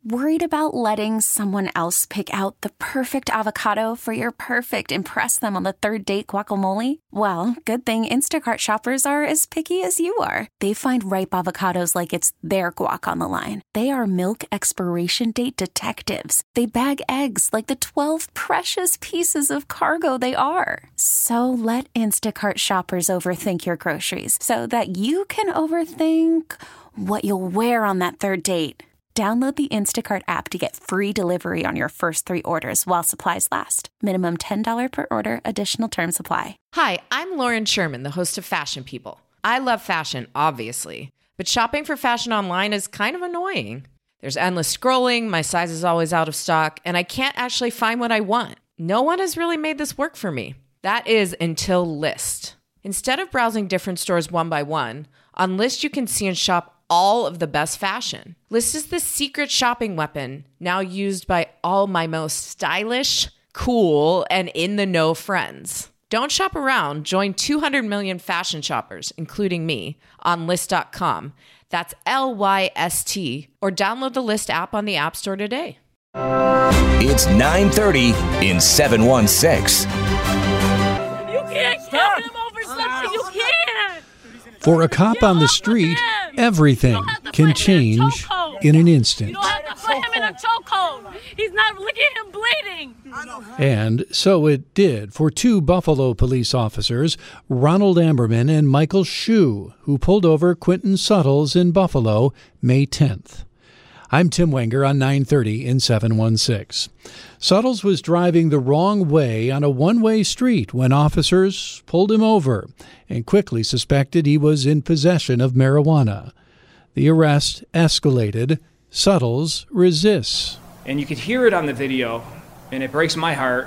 Worried about letting someone else pick out the perfect avocado for your perfect impress them on the third date guacamole? Well, good thing Instacart shoppers are as picky as you are. They find ripe avocados like it's their guac on the line. They are milk expiration date detectives. They bag eggs like the 12 precious pieces of cargo they are. So let Instacart shoppers overthink your groceries so that you can overthink what you'll wear on that third date. Download the Instacart app to get free delivery on your first 3 orders while supplies last. Minimum $10 per order. Additional terms apply. Hi, I'm Lauren Sherman, the host of Fashion People. I love fashion, obviously, but shopping for fashion online is kind of annoying. There's endless scrolling, my size is always out of stock, and I can't actually find what I want. No one has really made this work for me. That is until Lyst. Instead of browsing different stores one by one, on Lyst you can see and shop all of the best fashion. Lyst is the secret shopping weapon now used by all my most stylish, cool, and in-the-know friends. Don't shop around. Join 200 million fashion shoppers, including me, on Lyst.com. That's Lyst, or download the Lyst app on the App Store today. It's 9:30 in 716. You can't kill him over something. You can't. For a cop on the street, everything can change in an instant. You don't have to put him in a chokehold. He's not. Look at him bleeding. And so it did for 2 Buffalo police officers, Ronald Amberman and Michael Shue, who pulled over Quentin Suttles in Buffalo May 10th. I'm Tim Wenger on 9:30 in 716. Suttles was driving the wrong way on a one-way street when officers pulled him over and quickly suspected he was in possession of marijuana. The arrest escalated. Suttles resists. And you could hear it on the video, and it breaks my heart.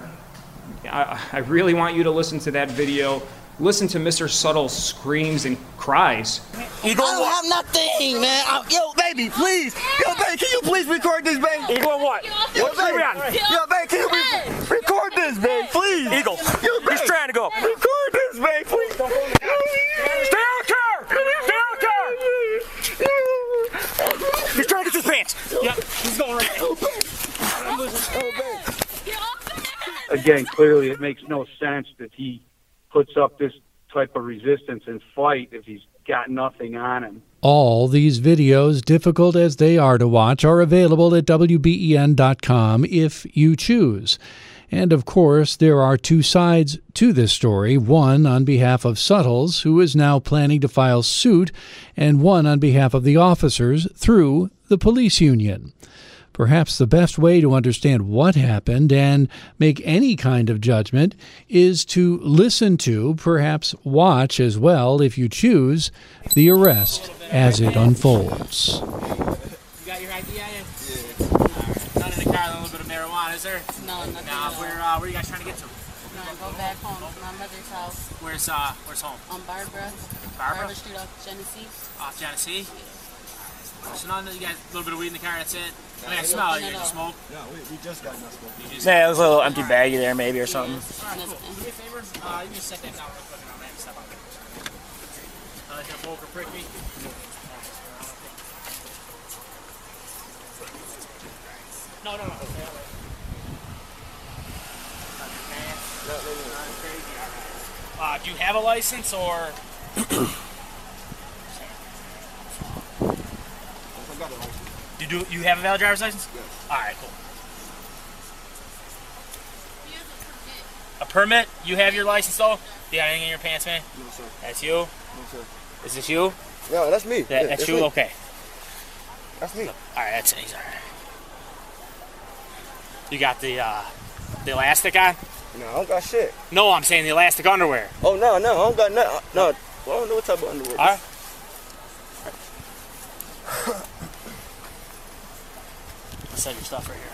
I really want you to listen to that video. Listen to Mr. Suttles' screams and cries. I don't have nothing, man. Yo, baby, please. Yo, baby, can you please record this, baby? Eagle, what? Yo, baby, can you record this, baby, please? Eagle, he's trying to go. Record this, baby, please. Stay on the car! Stay on the car! He's trying to get his pants. Yep, he's going right. Again, clearly it makes no sense that he puts up this type of resistance and fight if he's got nothing on him. All these videos, difficult as they are to watch, are available at WBEN.com if you choose. And of course, there are 2 sides to this story, one on behalf of Suttles, who is now planning to file suit, and one on behalf of the officers through the police union. Perhaps the best way to understand what happened and make any kind of judgment is to listen to, perhaps watch as well if you choose, the arrest as it unfolds. You got your ID on you? Yeah. None in the car, a little bit of marijuana, is there? No, nothing. Nah, where are you guys trying to get to? No, go back home to my mother's house. Where's home? On Barbara. Barbara Street off Genesee. Off Genesee? So none of you guys, a little bit of weed in the car, that's it? I mean, I smell it. You smoke? No, we just got enough smoke. Yeah, there's a little empty baggie there maybe or something. Alright, cool. Do me a favor? You can set that down real quick and I'm going to step out there. Let your poke or prick me. No. Do you have a license or? I got a license. You have a valid driver's license? Yes. All right, cool. A permit? You have your license though? Do you have anything in your pants, man? No, sir. That's you? No, sir. Is this you? No, that's me. That's you? Me. Okay. That's me. All right, that's it. He's all right. You got the elastic on? No, I don't got shit. No, I'm saying the elastic underwear. Oh, no, I don't got nothing. No, I don't know what type of underwear. All right. Set your stuff right here.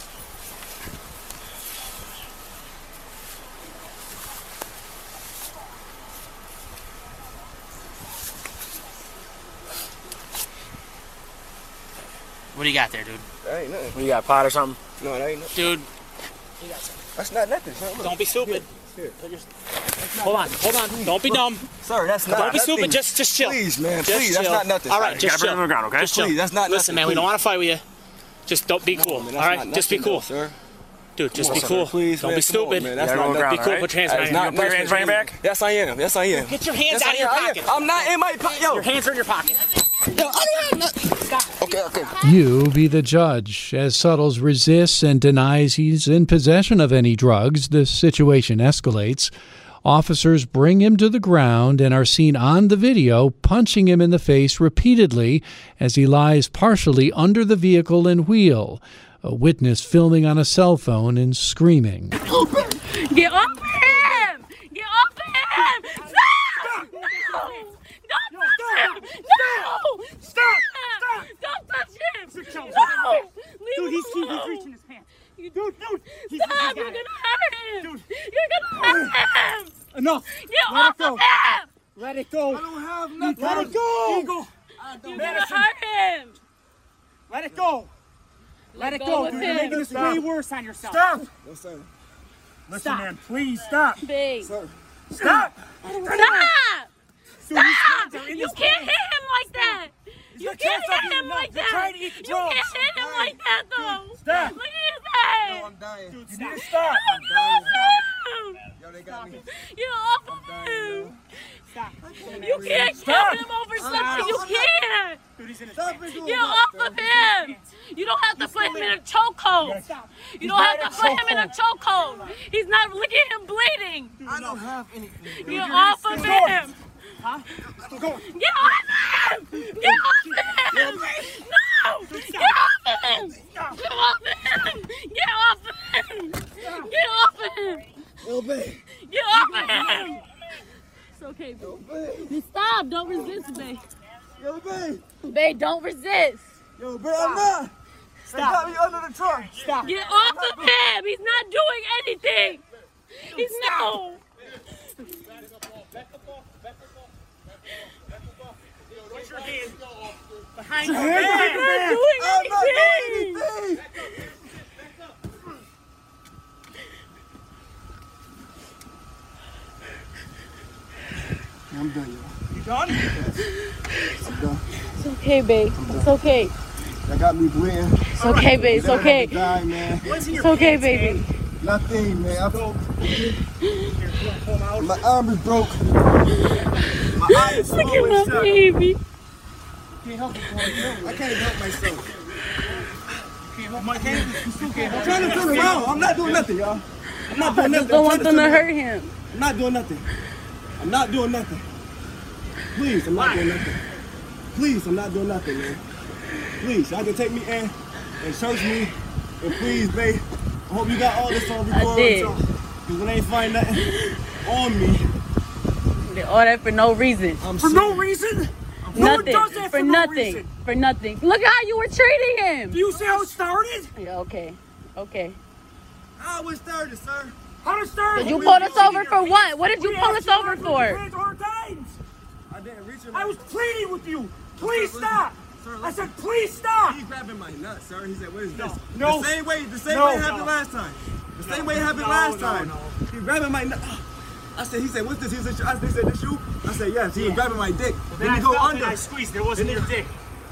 What do you got there, dude? That ain't nothing. What, you got, pot or something? No, that ain't nothing. Dude, you got something. That's not nothing, sir. Don't be stupid. Here. Hold on. Don't be dumb. Sir, that's not Don't be nothing. stupid. Just chill. Please, man. Just Please, chill. that's not nothing. All right, just chill. Okay? Just chill. Please, that's not Listen, nothing. man, we don't want to fight with you. Just don't be cool, all right? Just be cool. Sir. Dude, just be cool. Please, don't be stupid. Man. That's not be cool. Put your hands behind you. Put your hands behind your back. Yes, I am. Yes, I am. Get your hands out of your pocket. I'm not in my pocket. Yo. Your hands are in your pocket. Yo, I don't have nothing. Stop. Okay. You be the judge. As Suttles resists and denies he's in possession of any drugs, the situation escalates. Officers bring him to the ground and are seen on the video punching him in the face repeatedly as he lies partially under the vehicle and wheel. A witness filming on a cell phone and screaming. Get off him! Get off him! Stop! No! Don't touch him! No! Stop! Don't touch him! No! Dude, he's reaching his pants. Dude, stop! You're gonna hurt him! You're gonna hurt him! Enough! Get off of him! Let it go! I don't have nothing. Let it go! You're gonna hurt him! Let it go! Let it go, dude. You're making this way worse on yourself. Stop! Listen, man, please stop. Babe. sir. Stop! Stop! Dude, You can't hit him like that! You can't hit him like that! Trying to eat the You drugs. can't hit him like that, though! Stop! Look at his head! No, I'm dying. Dude, you need to stop. Get off him! Yo, they got me. Get off of him! Stop. You can't kill him over something! You can't! Dude, he's in his Stop pants. it. Get off of him! You don't have to put him in a chokehold! You don't have to put him in a chokehold! He's not, look at him bleeding! I don't have anything. Get off of him! Huh? Go. Get off him! Get off him! No! Get off him! Get off him! Get off him! Get off him! Yo, babe. Get off of him! It's okay, babe. Stop! Don't resist, babe. Yo, babe. Babe, don't resist. Yo, babe, I'm not. They got me under the truck. Stop. Get off of him! He's not doing anything! He's no! Put your hands behind Your your hands back. He's not doing I'm not anything! doing anything. I'm done, yo. You done? I'm done. It's okay, babe. It's okay. That got me bleeding. It's okay, babe. It's okay. Die, man. It's okay, baby. Nothing, man. My arm is broke. My eye is Look swollen at my shut. baby. I can't help myself. I'm trying to turn around. I'm not doing nothing, y'all. I'm not doing I nothing. just don't want them to hurt him. I'm not doing nothing. I'm not doing nothing. Please, I'm not doing nothing. Please, I'm not doing nothing, man. Please, y'all can take me in and search me. And please, babe, I hope you got all this on record. I did. Because when they ain't find nothing on me. Did all that for no reason. For no reason? Nothing. does that For for no nothing. reason? For nothing. Look how you were treating him. Do you see how it started? Yeah, okay. Okay. I was started, sir. How to start? Did you pull us over for what? What did you pull us over for? I didn't reach him. I was pleading with you. Please stop. Sir, I said, please stop. He's grabbing my nuts, sir. He said, what is this? No. The same way it No. happened last time. The same way it happened last time. He grabbing my nuts. He said, what's this? He said, this you? I said, yes. He was grabbing my dick. Then he go under. I squeezed. It wasn't your dick.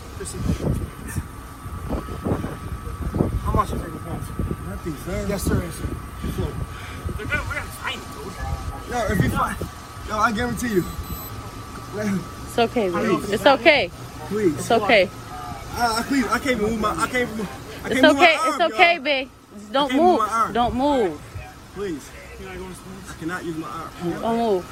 How much is it? Nothing, sir. Yes, sir. Yes, sir. We're gonna find it, dude. Yo, if you find, yo, I guarantee you. It's okay, baby. It's okay. Please. It's okay. Please, I can't move my. I can't move It's my okay. arm, It's okay, y'all. babe. Just don't can't move move. my arm. Don't move. Please. I cannot use my arm. Don't move.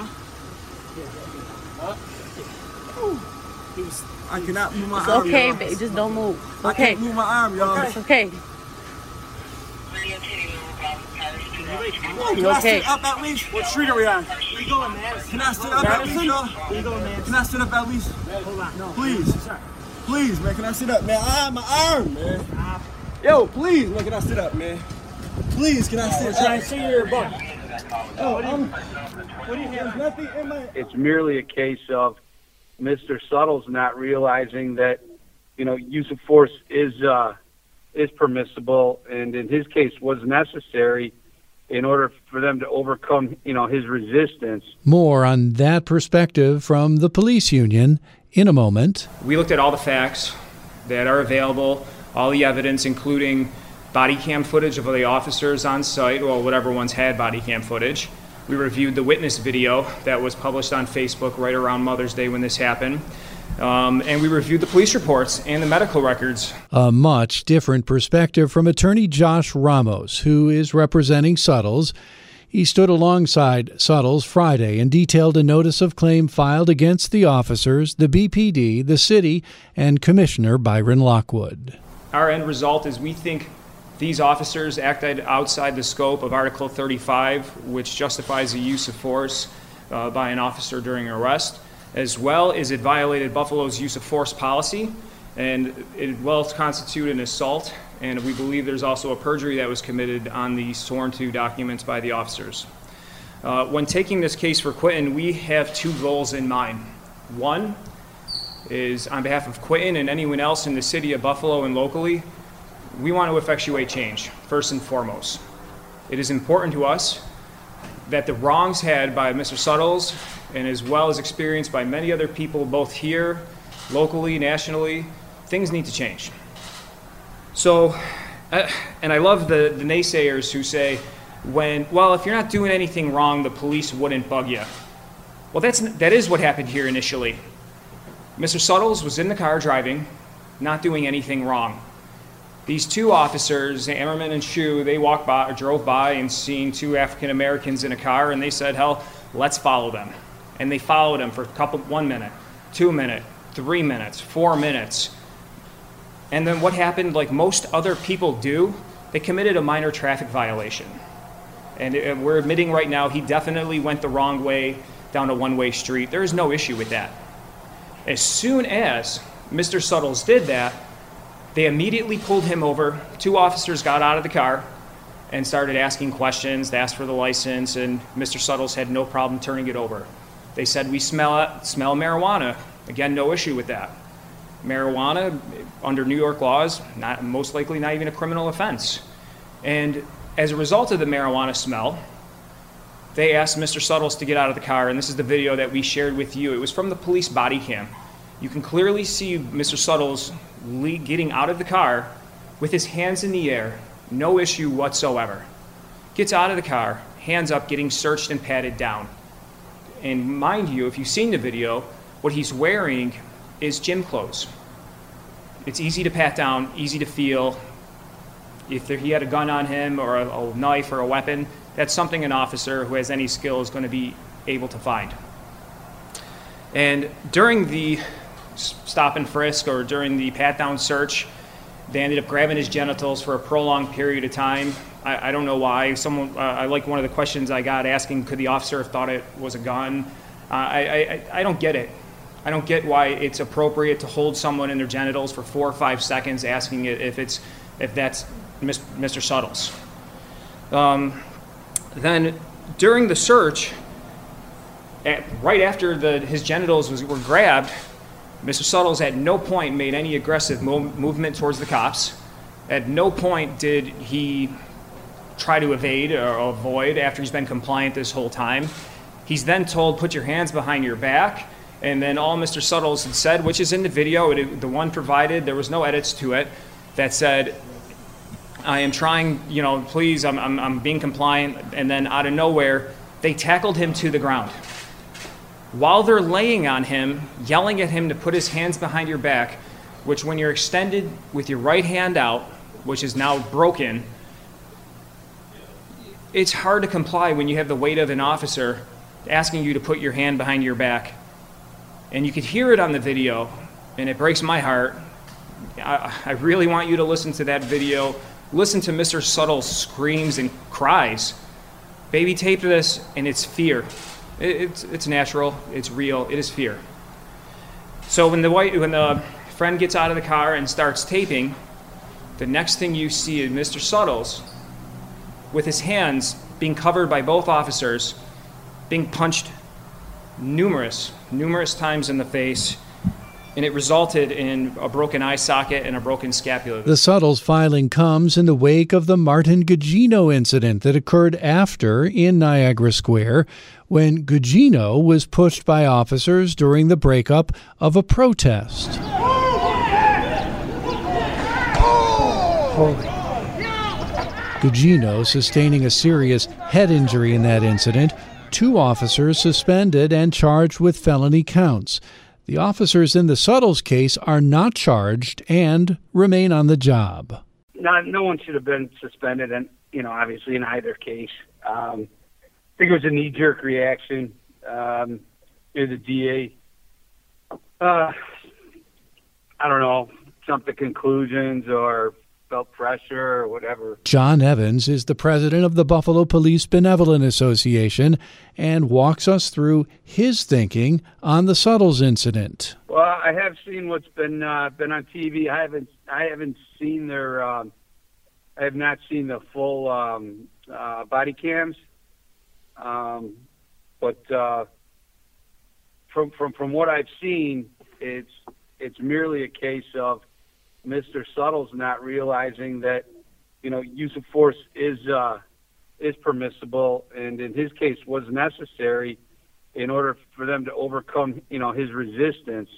I cannot move my It's arm. okay, y'all. babe. Just don't move. It's I okay. can't move my arm, y'all. It's okay. Can I okay. sit up at least? What street are we on? We going, man. Can I sit up at least, y'all? We going, man. Can I sit up at least? Hold on. No. Please. Please, man. Can I sit up, man? My arm, man. Yo, please, man. Can I sit up, man? Please, can I sit up? Try and see your butt. What do you have? Nothing in my. It's merely a case of Mr. Suttles not realizing that, use of force is permissible, and in his case was necessary in order for them to overcome, his resistance. More on that perspective from the police union in a moment. We looked at all the facts that are available all the evidence, including body cam footage of the officers on site, or whatever ones had body cam footage. We reviewed the witness video that was published on Facebook right around Mother's Day when this happened. And we reviewed the police reports and the medical records. A much different perspective from attorney Josh Ramos, who is representing Suttles. He stood alongside Suttles Friday and detailed a notice of claim filed against the officers, the BPD, the city, and Commissioner Byron Lockwood. Our end result is we think these officers acted outside the scope of Article 35, which justifies the use of force by an officer during an arrest, as well as it violated Buffalo's use of force policy, and it well constituted an assault, and we believe there's also a perjury that was committed on the sworn to documents by the officers. When taking this case for Quinton, we have two goals in mind. One is on behalf of Quinton and anyone else in the city of Buffalo and locally, we want to effectuate change, first and foremost. It is important to us that the wrongs had by Mr. Suttles, and as well as experienced by many other people, both here, locally, nationally, things need to change. So, and I love the naysayers who say, if you're not doing anything wrong, the police wouldn't bug you. Well, that is what happened here initially. Mr. Suttles was in the car driving, not doing anything wrong. These two officers, Ammerman and Shu, they drove by and seen two African Americans in a car, and they said, hell, let's follow them. And they followed them for 1 minute, 2 minutes, 3 minutes, 4 minutes. And then what happened, like most other people do, they committed a minor traffic violation. And we're admitting right now he definitely went the wrong way down a one-way street. There is no issue with that. As soon as Mr. Suttles did that, they immediately pulled him over. Two officers got out of the car and started asking questions. They asked for the license, and Mr. Suttles had no problem turning it over. They said, we smell marijuana. Again, no issue with that. Marijuana, under New York laws, most likely not even a criminal offense. And as a result of the marijuana smell, they asked Mr. Suttles to get out of the car, and this is the video that we shared with you. It was from the police body cam. You can clearly see Mr. Suttles getting out of the car with his hands in the air, no issue whatsoever. Gets out of the car, hands up, getting searched and patted down. And mind you, if you've seen the video, what he's wearing is gym clothes. It's easy to pat down, easy to feel. If he had a gun on him or a knife or a weapon, that's something an officer who has any skill is going to be able to find. And during the stop and frisk, or during the pat-down search, they ended up grabbing his genitals for a prolonged period of time. I don't know why. I like one of the questions I got asking, could the officer have thought it was a gun? I don't get it. I don't get why it's appropriate to hold someone in their genitals for 4 or 5 seconds, asking it if that's Mr. Suttles. Then during the search, right after his genitals were grabbed, Mr. Suttles at no point made any aggressive movement towards the cops. At no point did he try to evade or avoid after he's been compliant this whole time. He's then told, put your hands behind your back, and then all Mr. Suttles had said, which is in the video, the one provided, there was no edits to it, that said, I am trying, please, I'm being compliant, and then out of nowhere, they tackled him to the ground. While they're laying on him, yelling at him to put his hands behind your back, which when you're extended with your right hand out, which is now broken, it's hard to comply when you have the weight of an officer asking you to put your hand behind your back. And you could hear it on the video, and it breaks my heart. I really want you to listen to that video. Listen to Mr. Suttles' screams and cries. Baby taped this, and it's fear. It's natural, it's real, it is fear. So when the friend gets out of the car and starts taping, the next thing you see is Mr. Suttles with his hands being covered by both officers, being punched numerous times in the face, and it resulted in a broken eye socket and a broken scapula. The Suttles filing comes in the wake of the Martin Gugino incident that occurred after in Niagara Square, when Gugino was pushed by officers during the breakup of a protest. holy. Gugino sustaining a serious head injury in that incident. 2 officers suspended and charged with felony counts. The officers in the Suttles case are not charged and remain on the job. No one should have been suspended, and obviously in either case. I think it was a knee-jerk reaction. The DA, I don't know, jumped to conclusions or felt pressure or whatever. John Evans is the president of the Buffalo Police Benevolent Association and walks us through his thinking on the Suttles incident. Well, I have seen what's been on TV. I haven't seen their. I have not seen the full body cams. But from what I've seen, it's merely a case of Mr. Suttles not realizing that, use of force is permissible, and in his case was necessary in order for them to overcome, his resistance.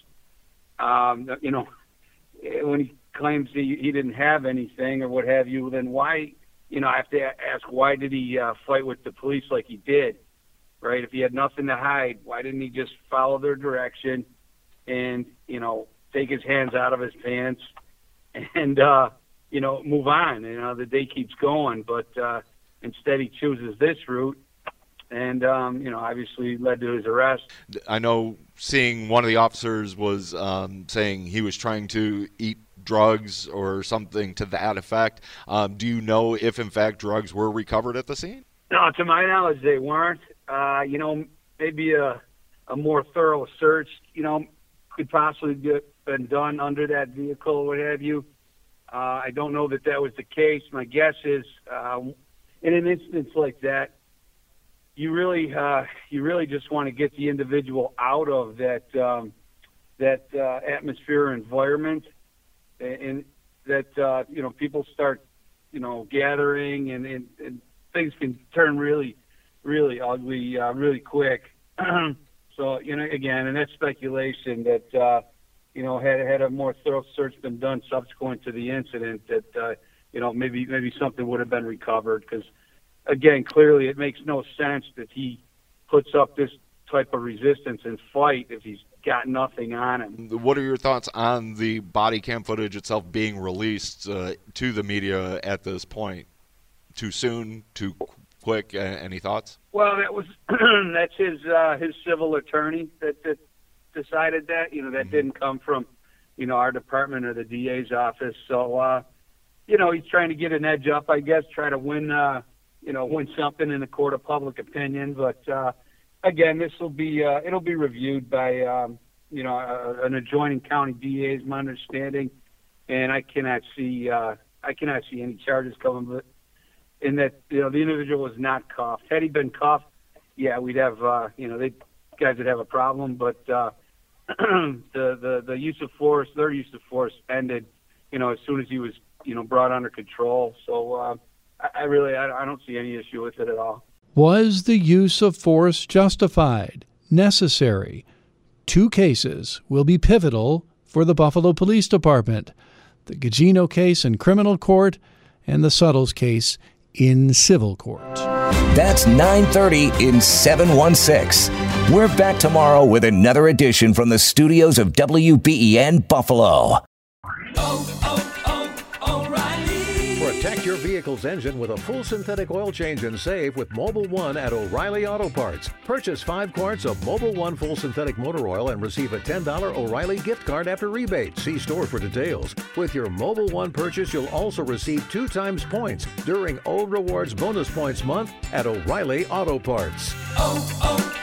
When he claims he didn't have anything or what have you, then why, I have to ask, why did he fight with the police like he did, right? If he had nothing to hide, why didn't he just follow their direction and, take his hands out of his pants and, move on? The day keeps going, but instead he chooses this route and, obviously led to his arrest. I know seeing one of the officers was saying he was trying to eat drugs or something to that effect. Do you know if, in fact, drugs were recovered at the scene? No, to my knowledge, they weren't. Maybe a more thorough search, could possibly been done under that vehicle or what have you. I don't know that was the case. My guess is, in an instance like that, you really just want to get the individual out of that atmosphere or environment, and that people start gathering and things can turn really, really ugly really quick. So again, and that's speculation that had a more thorough search been done subsequent to the incident, that maybe something would have been recovered, because again, clearly it makes no sense that he puts up this type of resistance and fight if he's got nothing on him. What are your thoughts on the body cam footage itself being released to the media at this point? Too soon? Too quick? Any thoughts? Well, that's his civil attorney that decided that. That didn't come from our department or the DA's office. So he's trying to get an edge up, I guess, try to win win something in the court of public opinion. But again, this will be it'll be reviewed by an adjoining county DA, is my understanding, and I cannot see any charges coming. But in that, the individual was not cuffed. Had he been cuffed, yeah, we'd have guys would have a problem. But the use of force, their use of force ended, as soon as he was brought under control. So I don't see any issue with it at all. Was the use of force justified, necessary? 2 cases will be pivotal for the Buffalo Police Department: the Gugino case in criminal court and the Suttles case in civil court. That's 9:30 in 716. We're back tomorrow with another edition from the studios of WBEN Buffalo. Protect your vehicle's engine with a full synthetic oil change and save with Mobil 1 at O'Reilly Auto Parts. Purchase 5 quarts of Mobil 1 full synthetic motor oil and receive a $10 O'Reilly gift card after rebate. See store for details. With your Mobil 1 purchase, you'll also receive 2 times points during O Rewards Bonus Points Month at O'Reilly Auto Parts.